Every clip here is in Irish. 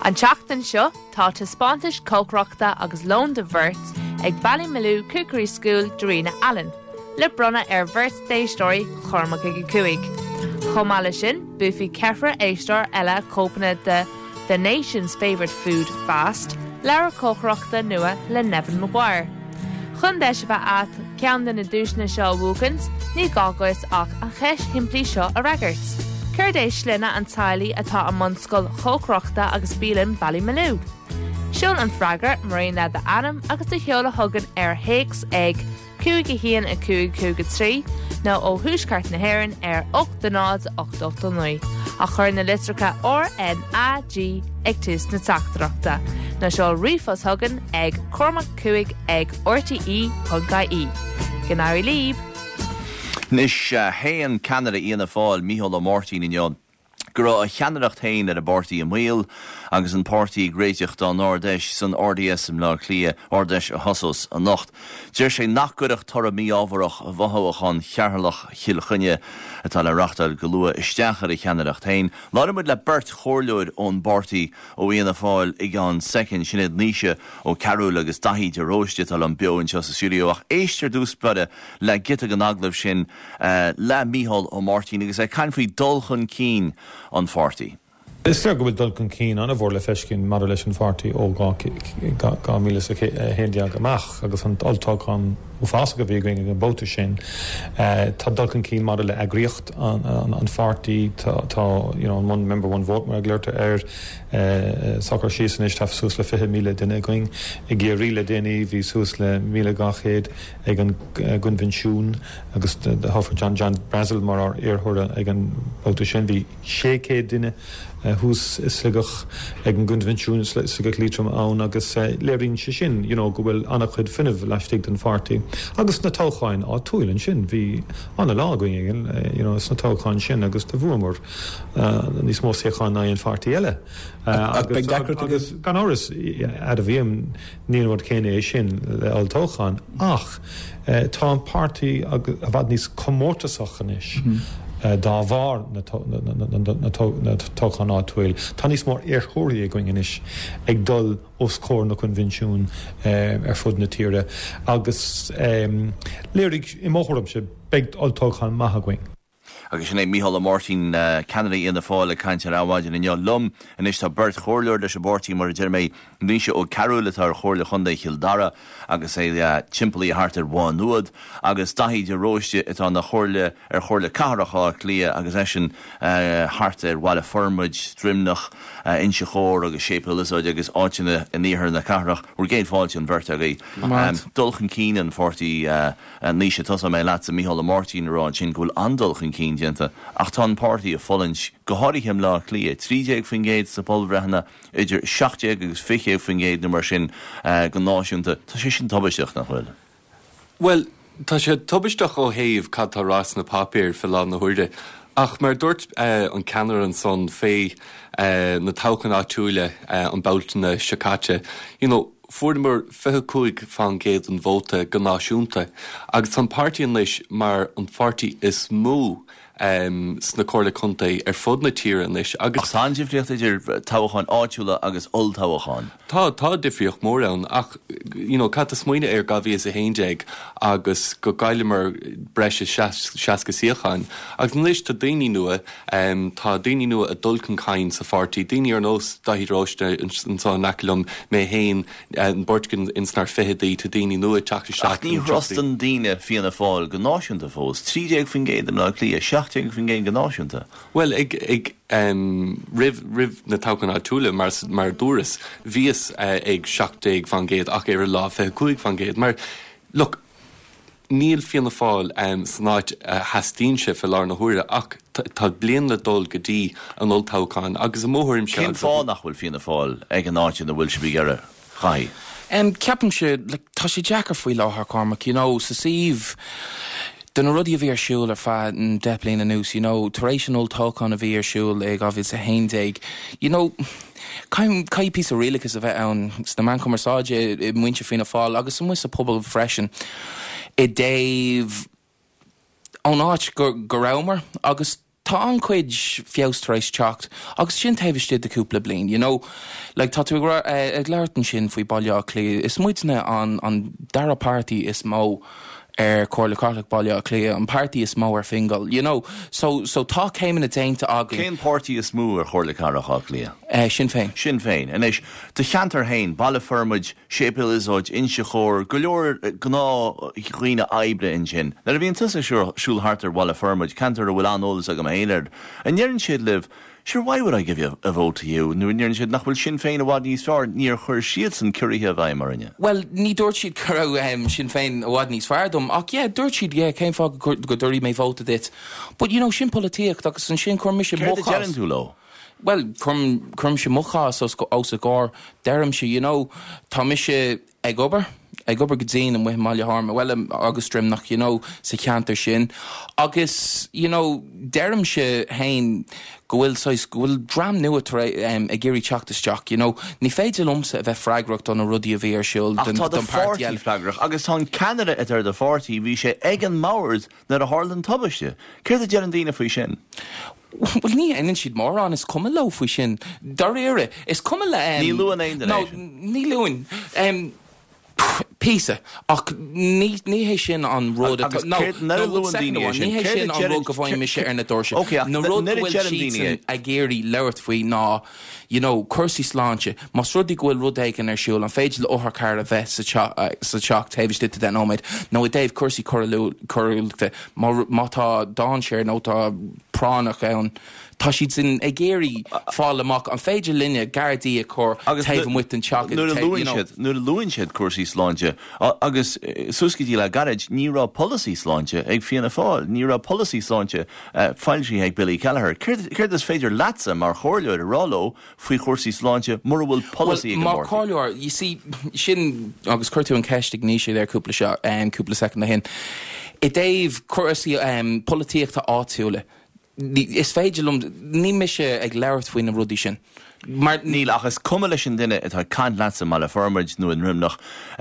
An teachtain seo tá taspántais cócroachta agus lón de bhirts ag Ballymaloe Cúcarí School Dorina Allen, le bronna bhirt déistóirí chorma go cuaig. Chomáile sin, bufi cefra éistóir eile cópanna de The Nation's Favourite Food Fast, lear cócroachta nua le Nevin Maguire. Chun deis bheith at cean na dúisna seo bhúcans, ní gágóis ach an cheis himplí seo a regards. Cur éis slina an tailí atá an monscoil chócroachta agus bílim Ballymaloe. Siún an freigar marina de Adam agus de cheola thugan Hakes ag 2 a 2 nó ó thuisceart na hÉireann 8 de nád 8 a chur na litricha RNAG ag tús na teachtarachta. Na seo rifos thugan ag Cormac Cuaig ag RTE.ie. Gnáir líb. Nis héan Canada íana fáil Mícheál Ó Mórtaí in Ion. Gur a cheannacht hain ar a bortaí an mhuil, agus an pártaí gréiteach dá Nordeis san RDS im lá clia Ordeis a Hosos a nocht. Deir sé nachgurach tar a mí ábharach a bhathach an chearlach chilchunne atá le rachtal go lua isteachar i cheannacht hain. Lárimid le Bert Chorlúid ón bortaí ó íana fáil ag an second sinad níise ó Carúil agus dahí de róiste tal an bio in sa studio ach éistir dús brada le gitag an aglah sin le Mícheál Ó Mórtaí agus é cain faoi dulchun cín an 40. Is go bhfuil dulcan cín anna bhór le feiscin mar leis an 40 ó gá míle héndiag amach agus an altáchán fása go bhíh an bóta sin. Tá dulcan cín mar le agriocht an 40 tá an one member one vote mar gléirte soccer sísan is tá sús le 5 míle duine going i ggé riile déine bhí sús le 1,200 ag an gunvinisiún agus de Hoffer John Brazil mar arthúra ag an bóta sin bhí 600 duine hús isligach ag an gunvinisiún isligach lítrum ann agus léiríonn se sin go bhfuil annach chud finmh leistigh den 40. Agus na tócháin á túilann sin bhí anna lágaing is na tócháin sin agus de bhuamór níos mó sécháin na an 40 eile. Agus gan áras a bhíam níonhhar céine é sin le altócháin ach tá an pártaí a bhd níos commórtasachan is. Dá bhar na tóchan átuil. Tá níos mór arthóirí going inis ag dul os cór na convinisiún fud na tíre. Agus léirigh I móthram se beag altóchan maithaghaing. Agus sin é Mícheál Ó Mórtaí Canada íana fáil le cainte ráháidin in lum in is tá Bert Chorlúir leis a bortaí mar deir mé níise ó Carúil atá chóirla chunda Childara agus é timpplaí a hart ar bháin nuad agus dahí de róiste atá na chóirla chóirla cahracha clia agus é sin hart ar bhile formid strimnach inse chóir agus sépalasáid agus áitina in níthar na cahrach ur géad fáilte an bhirt agaí. Dulchan cín an 40 níise tosa mé leat a Mícheál Ó Mórtaí rán sin ghfuil andulchan cín dianta ach tá an pártaí a follins go háirithm lá clia 30 fingéid sa polbrehna idir 60 agus 50 fingéid na mar sin go náisiúnta tá sé sin tobisteach nach bhfuil. Well, tá sé tobisteach ó héamh cad tá rás na papír fi lá na huirde ach mar dúirt an ceannar an son fé na tóchan áitiúile an báiltainna sicáte fuair 25 fan géad an bhóta go náisiúnta agus an pártaí leis mar an 40 is mú sna cóirla chunta fud na tíre leis agus sáindifriocht idir tábhacháin áitiúla agus oltábhacháin. Tá difriocht mór ann ach cat a smuoine ar gabhí a héindeag agus go gaiilimar breise seaca síocháin agus leis tá daoine nua tá daoine nua a dulcan cain sa 40 daoine ar nós dahíráiste an tá neclum mé héin an bortcin insnar fehedaí tá daoine nua teachta seach. Ní rostan daoine fianna fáil go náisiúnta fós 30 fingéad am lá clia 60 fingéad go náisiúnta. Well, ag rih na tóchan áitiúla mar dúras víos ag 60 fangéad ach ar lá 25 fangéad mar look níl fianna fáil snáid hastíse fel lá na huire ach tá blian le dul go dtí an oltóchan agus a móthirm se. Cén fá nach bhfuil fianna fáil ag an áitin na bhfuil se bhí chai. Ceapan se tá sé deachar faoi láthair Cormac, sa síomh den rudí a bhí siúil ar fad an deplín a nús, taréis an oltóchan a bhí siúil ag ábhís a héindeag. Cai pí a rialachas a bheith ann sna man cumarsáide I muinte fina fáil agus an muis a pobl freisin I déh an áit go ramer agus tá an chuid fiostrééis teacht agus sin taimhiste de cúpla blin, you know, like tá tú ag leirtan sin faoi bailile clé is muoitne an dara party is mó Corla Catholic bailile clé an party is mó fingal, you know, so tá céim in a déinte agin. Cén party is mú Corla Catholic clé? Sinn Féin. Sinn Féin. And is de cheantar hain, balle firmid, shépil isóid, insiachor, goleor gná chuoine aibre in sin. Nar a bhíon tusa siúlhartar balle firmid, cantar a bhfuil anolalas agam éileard. And yerin siad live, sure, why would I give you a vote to you? Nu yerin siad nach bhfuil Sinn Féin a wad níos fearr níor chuir siad san cuirithe a bhaim marinne. Well, ní dúirt siad curragh Sinn Féin a wad níos fearr dom, ach yeah, dúirt siad, yeah, céim fág go dúirí mé voted it. But, you know, sin polítíocht agus an sin chuir mise mochas. Céir de jeran tú lo? Well, chum se mochas os a gár, derim se, you know, tá mise ag obair go dtín an bhuiim máile harma, well, agus trim nach, you know, sa cheantar sin. Agus, you know, derim se hain go bhfuil dram nua a géirí teachtasteach, you know, ní féidir lomsa a bheith freigracht an a rudí a bhí ar siúil don party freigracht. Agus tá Canada at the 40, bhí sé ag an mauers nar a Harlan tubaiste. Céir de jeran dína faoi sin? Well, ní einin siad mór an is cum lo faoi sin. Dar éire, is cum le... Ní luan aon den No, ní luan. Písa, ach ní hé sin an rud ní hé sin an rud go bhhaim me sé ar na dúirse. Na rud bhfuil sísan a géirí leirt faoi ná, you know, cursí sláinte, mas rudí gohfuil rud éigen ar siúil an féidir le óthar car a bheith sa teach taobhiste den óid. nó i Dave cursí choirúilta mátá dáin séir nó tá pránach ann. Tá siad sin a géirí fáil amach an féidir linne gardí a chur taobh muit an teach. Nuair a luin siad cursí sláinte, agus suscití le garage ní rá policy sláinte ag fianna fáil, ní rá policy sláinte fáilsí ag Billy Kelleher. Céir is féidir latsa mar chóirleir a ráló faoi cursí sláinte mar bhfuil policy ag mar chóirleir, you see, sin agus chuirtú an ceistig ní sé ar cúpla second na hin. I Dave cursí polítíochta áitiúla. Is féidirlum ní mise ag leirt faoin na rudí sin. Mar níl achas cumala sin duine atá cant lása má le formid nó an rimnach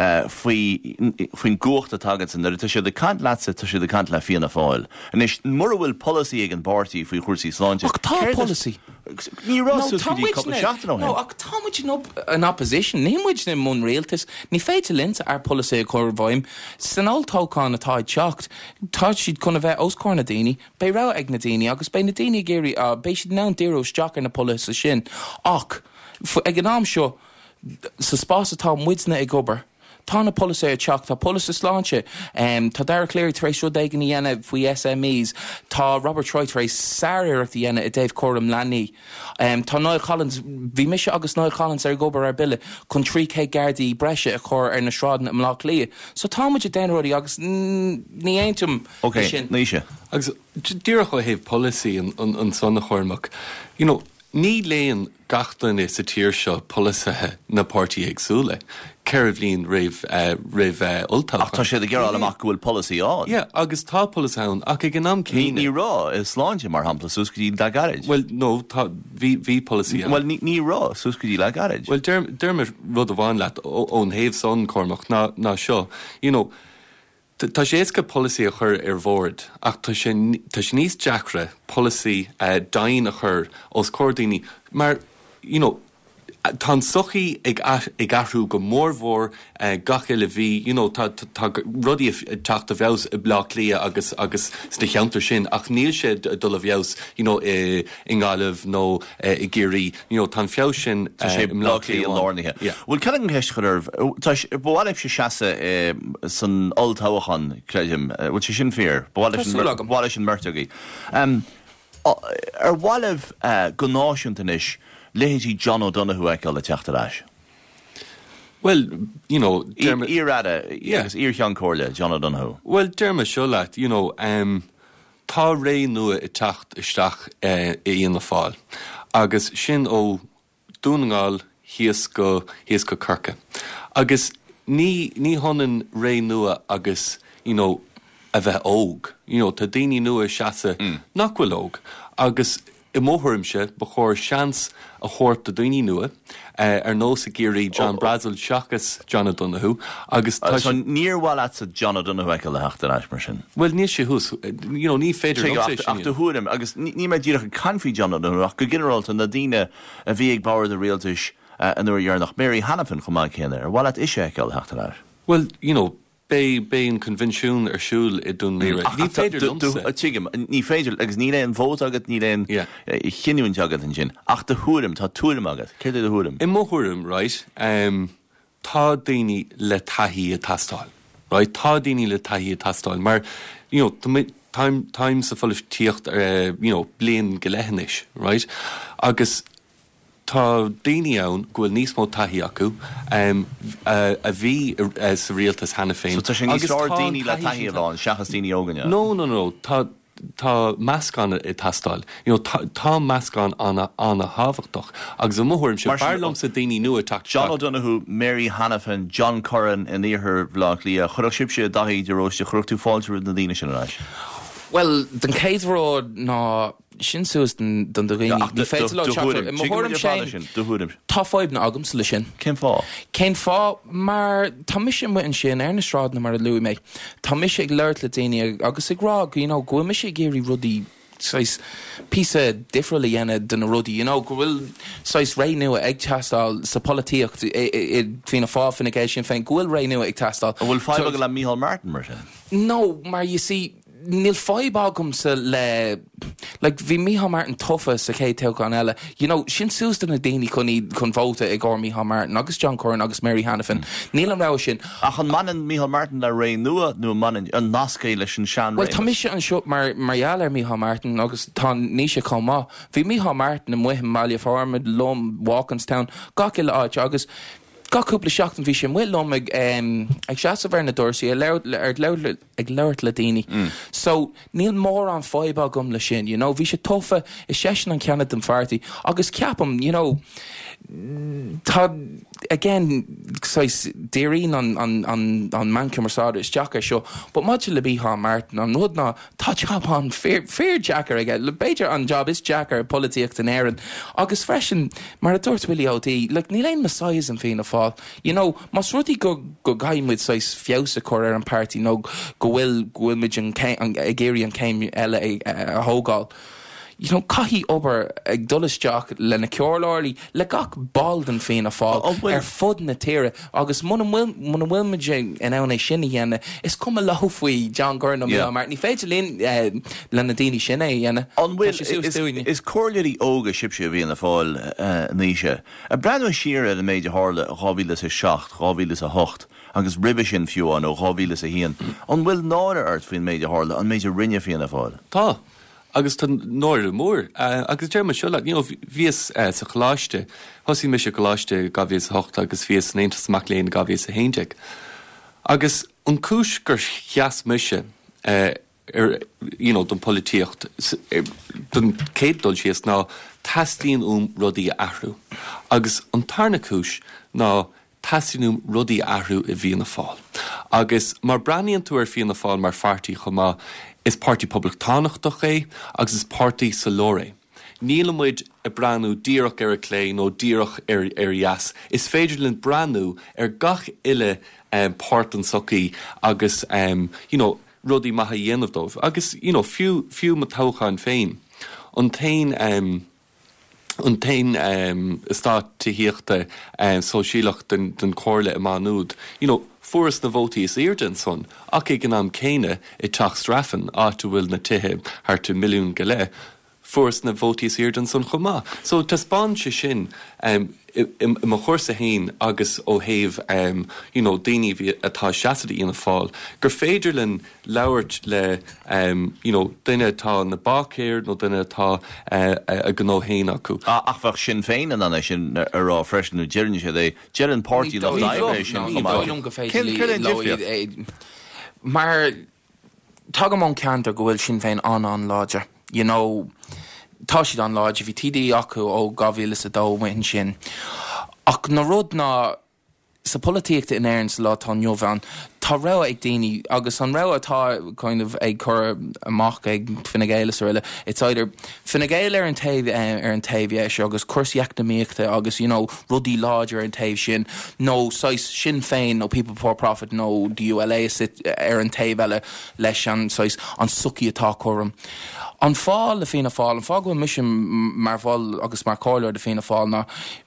faoin gúcht a tagad san tá sé de cant lása tá sé de cant le fianna fáil. An is mar bhfuil policy ag an bartí faoi chuirsaí sláinte. Ach tá policy. Ní rású go couple seachtain ó No, ach tá muid an opposition, ní muid na mún réaltas, ní féidir linta ar policy a chur bhaim, san áiltócán atá teacht, tá siad chuna bheith oscóir na daoine, bei rá ag na daoine, agus bei na daoine géirí bei siad ná díreach teach ar na policy sin. Ach, ag an am seo, sa spás atá muidna ag obair, tá na policy a teach, tá policy sláinte, tá Dara Cleary taréis seo dagan na dhéana faoi SMEs, tá Robert Troy taréis saoireacht dhéana a Dave Coram Lanny, tá Niall Collins, bhí mise agus Niall Collins ar gobar ar bille chun 3K gardaí breise a chur ar na srádan am lá lia. So tá muid a déanaí agus ní aintum sin. Ní sé. Agus díreach go héh policy an sonna chormach. You know, ní léon gachtain is a tíir seo polisathe na pártaí agsúla. Ceirhlín raibh ultach. Tá sé de gearál amach bhfuil policy á. Yeah, agus tá policy ann, ach ag an am céine. Ní rá is sláinte mar hampla suscadí le garage. Well, no, tá bhí policy ann. Well, ní rá suscadí le garage. Well, dermot rud a bháin leat ón héamh son cormach ná seo. You know, tá sé éasca policy a chur ar bhórd, ach tá sé níos deacra policy dain a chur os códaoine, mar, you know, tá sochaí ag athrú go mórmhór gacha le bhí, you know, tá rudí teach a bheos i blach lia agus sna cheantar sin, ach níl sé dul a bheos, you know, i ngáileh nó i géirí, you know, tá feo sin sé blach lia an lárnaithe. Bhfuil cead an gheist chuir, bháilibh sé seasa san oltáhachan, creidem, bhfuil sé sin fér, bháilibh sin mertugaí. Ar bháilibh go náisiúntanis, Lehetí John O'Donoghue ag le teachtarás. Well, you know, Irada, yes, Irchan Corle, John O'Donoghue. Well, Dermot Shulat, you know, tá ré nua I teacht isteach I on the fáil. Agus sin ó dúnagáil híos go curca. Agus ní honan ré nua agus, you know, a bheith óg. You know, tá daoine nua seasa nach bhfuil óg. Agus I móthúrimse ba chóir seans a chóirt a daoine nua ar nó sa géirí John Brazil seachas John O'Donoghue agus níorhil at sa John O'Donoghue le heachtar eis mar sin. Well níos sé hús ní féidir ach do thuúrim agus ní mé ddíach canfií John O'Donoghue ach go generalta na dtíine a bhí ag báir de réaltais an nuair dhearnach Mary Hannafin chumá chéine ar bhil at is sé le heachtar eis. Well, bé an convenisiún ar siúil I dún léire. Ní féidir ní féidir agus ní léon bót agat ní léon chinún agat an sin. Ach de thuúrim tá túrim agat. Céir de thuúrim? I móthúrim, right, tá daoine le taithí a tastáil. Right, tá daoine le taithí a tastáil. Mar, time sa full tíocht blian go leithinis, right? Agus tá daoine ann gohfuil níos mó taithí acu a bhí sa rialtas hena féin. So tá sin níos daoine le taithí bháin, seachas daoine óganne? No. Tá meascán I tastáil. Tá meascán anna hábhachtach. Agus a móthúrim se barlam sa daoine nua tacht. John O'Donoghue, Mary Hannafin, John Curran in íorthar bhlach lí a churach sibse daithí de róiste chuach tú fáilteú na daoine sin aráis. Well, den céadhród ná sin suas den do réine ní féidir le teachtar. Móthúrim sé tá fáib na agams le sin. Cén fá? Cén fá, mar tá mission muin sin ar na sráid na mar a luí mé. Tá mis ag leirt le daine agus ag rá, go mis sé géirí rudí sais písa difriúla dhéana den na rudí, go bhfuil sais ré nua ag teastáil sa políocht hína fá finigéis sin féin, go bhfuil ré nua ag teastáil. A bhfuil fáib go le Micheál Martin mar sin? No, mar you see, níl fáib agam sa le bhí Micheál Martin tofa sa cé teagán eile. Sin sús den na daoine chun bhóta ag gcóir Micheál Martin agus John Curran agus Mary Hannafin. Níl an rá sin. Ach an manan Micheál Martin le ré nua nó manan an nascaí leis an sean. Well, tá mise an seo marall ar Micheál Martin agus tá níos comá. Bhí Micheál Martin am muithim Malia Farmid, Lom, Walkinstown, gach ile áit agus gaúpla seachtain bhí sé muilm ag seaasa bhar na dorsaí ag leirt le daoine. So níl mór an fáib agam le sin, bhí sé tofa I sesin an ceanad den fartaí agus ceapam, tá again déirín an mancummarsáda is Jackar seo, but much le Micheál Martin an rud ná tá job an fair Jackar aige. Le beidir an job is Jackar políocht an éireann agus freisin mar a dúirt Willie O'D, le ní léon Messiahs an féin a fáil. Mas rudí go gaiimid sais fios a chur ar an party go bhfuil muid an géirí an céim eile a hógáil. Caithí obair ag dulasteach le na ceorláirlaí le gach bald an féin a fáil ar fud na tíre agus muna bhfuil muid in ann é sinna dhéana is cum lehuaí John Curran ó Micheál Martin. Ní féidir líon le na daoine sinna dhéana. An bhfuil is cóirlirí óga sibse a bhíon na fáil níise. A breanú siar a méid hála 2007, 2008 agus ribbe sin fiúán ó 2001. An bhfuil náir ort faoin méid hála an méid rinne fion na fáil. Tá. Agus tá nóir mór. Agus dearrma seo bhíos sa choláiste, hosí me se choláiste gabhíos 8 agus bhíos an Aontas Mac Léinn gabhíos a 1. Agus an cúis gur cheas mise don políocht don céaddul síos ná taslíonn rudaí ahrú. Agus an tarna cúis ná taslíonn rudaí ahrú I bhíon na fáil. Agus mar braíonn tú ar bhíon na fáil mar fartaí chumá is Party Public Tánachtach agus is Party Salore. Níl muid a branú díreach ar a clé nó díreach ar ias. Is féidir linn branú ar gach ile páirtan socaí agus rudí maithe dhéanamhdómh. Agus fiú ma tócháin féin. An tain istá tííochta sóisiach den cóirla I manúd. Furas na bhótaí is éirden son, ach ag an am céine I teach strafan áta bhfuil na tithe harta milliún go le, furas na bhótaí is éirden son chumá. So tá spáin se sin I mo chóirsa hain agus ó thaobh daoine bhí atá seasadí ina fáil, gur féidir linn labhairt le duine atá na bácéir nó duine atá a gó hain acu. Achfach sin féin an sin arrá freisin nó dearann sé é dearann Party le Live sin. Mar tugam an ceantar go bhfuil sin féin an láidir. Tá siad an láid bhí TD acu ó 2010 sin. Ach na rud ná sa políochta in éireann sa lá tá neomhán, tá ra ag daoine agus an ra atá kind of ag chur amach ag Fine Gael ile. It's either Fine Gael ar an taobh agus cuasaíachtamíochta agus rudí láidir ar an taobh sin nó sais Sinn Féin nó People Before Profit nó DULA ar an taobh eile leis an sucií atá chum. An fáil le Fianna Fáil, an fáil go mission mar bháil agus mar cáileir de Fianna Fáil ná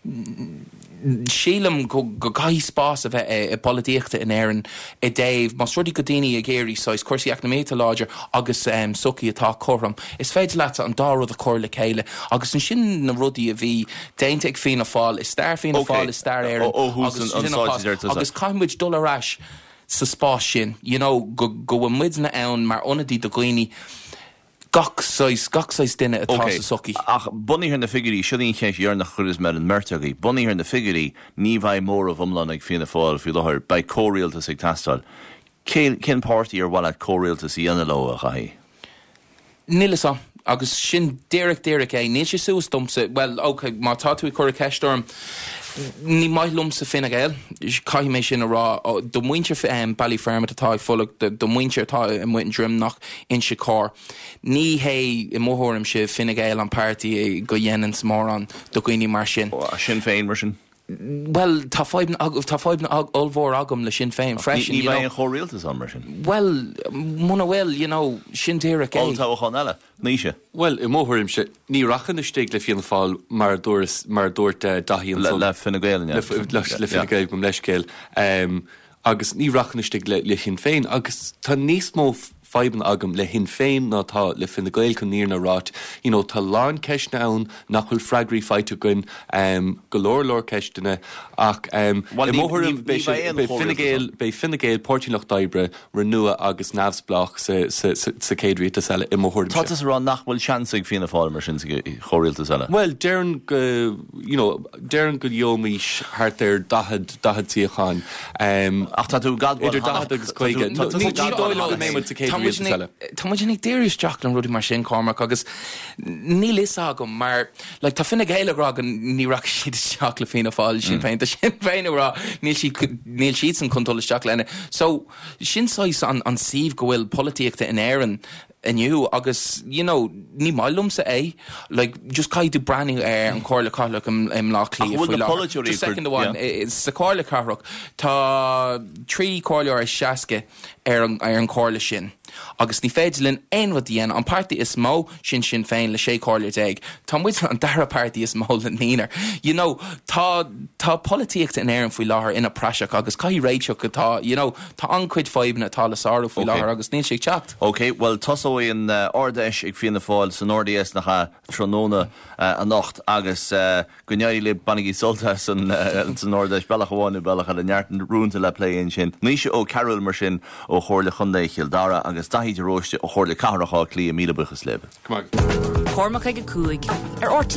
sílam go gaí spás a bheith i políochta in éireann i Dave, mas rudí go daoine a géirí sais cuasaíachtamíochta láidir agus sucií atá chum. Is féidir leat an dárad a chur le chéile agus an sin na rudí a bhí déinte ag Fianna Fáil is stair Fianna Fáil is stair éireann agus caiimmuid dul arás sa spás sin, go bhfuil na ann mar onadí do gcuoine gach sais duine atá sa sucií. Ach buníhir na figurí siúín chéis dhearnach churis mar an merteagaí. Buníhir na figurí ní bhaid mór a bhumlan ag Fianna Fáil fiú láthir ba cóirialtas ag tastal. Cén pártaí ar bhil cóirialtas í anna lo a chaí? Nílas agus sin déireach é, níl sé suas dumsa, well, má tá tú chur a ceistorm, ní maith lumsa Fine Gael, caiith mé sin a rá, do muintir Ballyfermot atá ag fulla, do muintir atá i muin drimnach in se cá. Ní hé i móthúrim se Fine Gael an pártaí go dhéanaan mór an do gcuoine mar sin. Sinn Féin mar sin? Well, tá fáibn olmhór agam le Sinn Féin freisin. Ní bhaid an chóirialtas an mar sin? Well, muna bhfuil, sin déireach é. Oltá chun eile, níise? Well, I móthúrim se ní rachan istéig le Fianna Fáil mar dúirt dahíon le Fine Gael le Fine Gael gom leis céil. Agus ní rachan istéig le Sinn Féin agus tá níos mó faiban agam le Sinn Féin ná tá le Fine Gael chun níor na rát. Tá lán ceisna ann nach chuil freigraí faighte gon go leor ceistena ach móthúrim bei Fine Gael Pórtínach d'Oibre renua agus navsblach sa céadrítas eile I móthúrim. Tátas rá nach bhfuil seansaigh Fianna Fáil mar sin chóirialtas eile? Well, dearan go dheomís thart ar dahad tíocháin. Ach tá tú gad idir dahad agus chuige. Ní dóil mé sa céadrítas eile. Tá muid nig déiris teach an rudí mar sin Cormac agus ní lis agam mar tá Fine Gael rá ní ra siad teach le Fianna Fáil Sinn Féin Sinn Féin rá níl siad san control teach lenne. So sin sais an síomh go bhfuil políochta in éireann aniu agus ní mailumsa é just caiidú branding an cóirla carlach im lá clí just second one sa cóirla carlach tá trí cóirleir is seaca ar an cóirla sin agus ní féidir linn aonhad dhéana an pártaí is mó Sinn Féin le sé cóirla déag tá muid an dara pártaí is mó le nínar tá políochta in éireann faoi láthair ina praseach agus caiith réiteach go tá ancuid fáibna atá le sáú faoi láthair agus níl sé teacht. Okay, well tosó in ordeis ag Fianna Fáil san ordaíos nach tróna a nacht agus goneir le banigí solta san ordeis bellach bháinna bellach a neartan rúnta le léon sin. Níise ó Carol mar sin ó chóirla chundé Chiildara agus daithí de róiste ó chóirla carachá clí a míle buchas lebe. Cormac ag a cúig ar